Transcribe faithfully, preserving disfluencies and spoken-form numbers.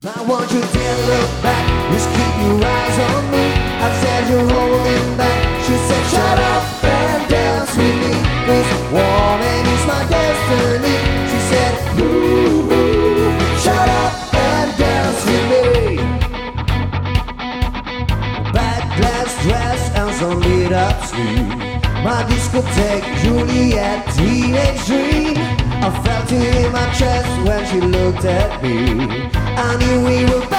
I want you to look back, just keep your eyes on me. I said you're holding back. She said shut up and dance with me. This woman is my destiny. She said ooh, ooh, shut up and dance with me. Bad glass dress and some beat up sleeve. My discotheque, Juliet, teenage dream. I felt it in my chest when she looked at me. I knew we were